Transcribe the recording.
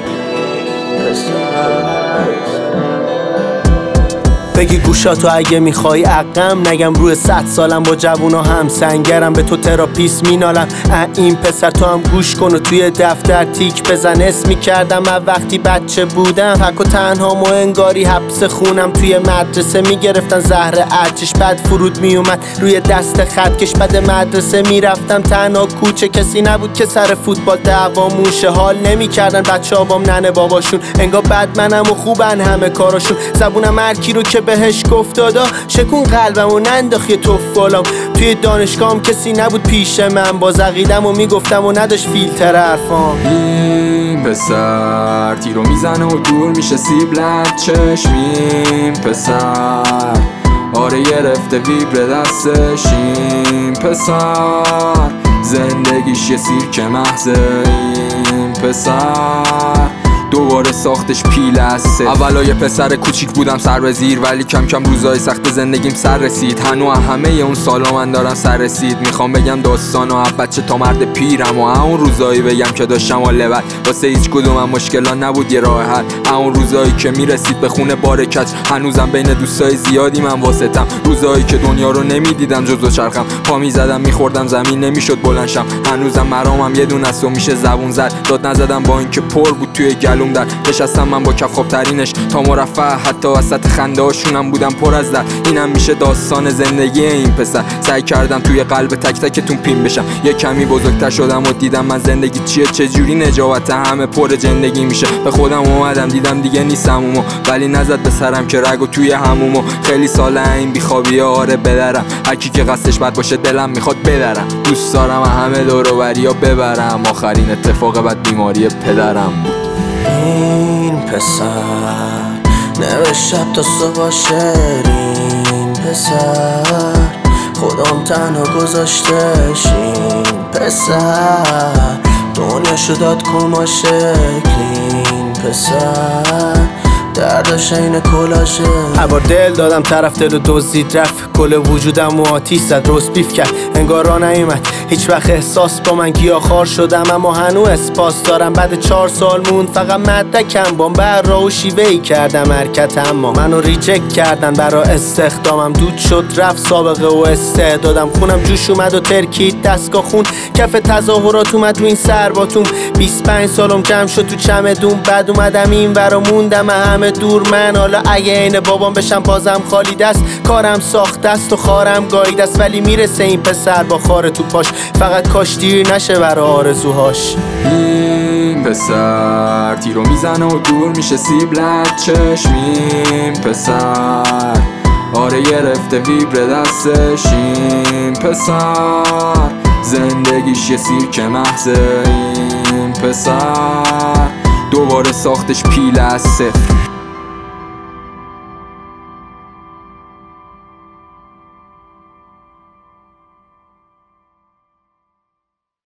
بگی گوشاتو اگه میخوای عقم نگم، روی 100 سالم با جوونا هم سنگرم، به تو تراپیست مینالم. این پسر تو هم گوش کن و توی دفتر تیک بزن. اسمی کردم از وقتی بچه بودم، تک و تنهام و انگاری حبس خونم. توی مدرسه میگرفتن زهر ارچش، بعد فرود میومد روی دست خطکش. بعد مدرسه میرفتم تنها کوچه، کسی نبود که سر فوتبال دعوا موشه. حال نمیکردن بچه ها بام ننه باباشون، انگار بد منم و خوبن همه کاراشون. زبونم هرکی رو که بهش گفت دادا شکون قلبم و ننداخت یه توفالام. توی دانشگاهم کسی نبود پیش من، باز عقیدم و میگفتم و نداشت فیلتر حرفام. این پسر تیرو میزنه و دور میشه سیب لب چشمیم پسر، آره گرفته ویبر دستش. این پسر زندگیش یه سیرک محضه. این پسر دوباره ساختش پیل هسته. اولای پسر کوچیک بودم سر به زیر، ولی کم کم روزای سخت زندگیم سر رسید. هنو همه اون سالا من دارم سر رسید. میخوام بگم داستانو از بچه تا مرد پیرم، و اون روزایی بگم که داشتم حال بد. واسه هیچ کدومم مشکلا نبود یه راه حل. اون روزایی که میرسید به خونه بار کج، هنوزم بین دوستای زیادی من واسطم. روزایی که دنیا رو نمیدیدم جزو چرخم، پا میزدم میخوردم زمین نمیشد بلندشم. هنوزم مرامم یه دونه است و میشه زبون زد. داد نزدم با اینکه پر بود توی گلوم در. نشستم من با کف خواب ترینش تا مرفه، حتی وسط خنده هاشونم بودم پر از درد. اینم میشه داستان زندگی این پسر. سعی کردم توی قلب تک تکتون پین بشم. یه کمی بزرگتر شدم و دیدم من زندگی چیه، چجوری نجابت همه پر زندگی میشه. به خودم اومدم دیدم دیگه نیستم اومو، ولی نزد به سرم که رگو توی همومو. خیلی ساله این بیخوابی آره بدرم، هرکی که قصدش بد باشه دلم میخواد بدرم. دوست دارم همه دور و بریا ببرم، آخرین اتفاق بعد بیماری پدرم بود. این پسر نوشت شب تا صبح شعر. این پسر خودم تنها گذاشتش. این پسر دنیا شداد کما شکل. این پسر دردش این کلاشه. هر دل دادم طرف دل و دزدید رفت، کل وجودم و آتیش زد روست بیف کرد. انگار را نیومد هیچ وقت احساس با من، گیاهخوار شدم اما هنوز اسپاس دارم. بعد 4 سال موند فقط مدرکم بام، بر راه و شیوهی کردم حرکت، اما منو ریجکت کردن برا استخدامم. دود شد رفت سابقه و استعدادم، خونم جوش اومد و ترکید دستگاه خون. کف تظاهرات اومد رو این سرباتون. 25 سالم جمع شد تو چمدون، بعد اومدم این ورا موندم همه دور من. حالا اگه عین بابام بشم بازم خالی دست، کارم ساخته است و خارم گایید است. ولی میرسه این پسر با خار تو پاش، فقط کاش دیر نشه برا آرزوهاش. این پسر تیرو میزنه و دور میشه سیب لب چشمیم پسر، آره گرفته ویبر دستش. این پسر زندگیش یه سیرک محضه. این پسر دوباره ساختش پیل از صفر.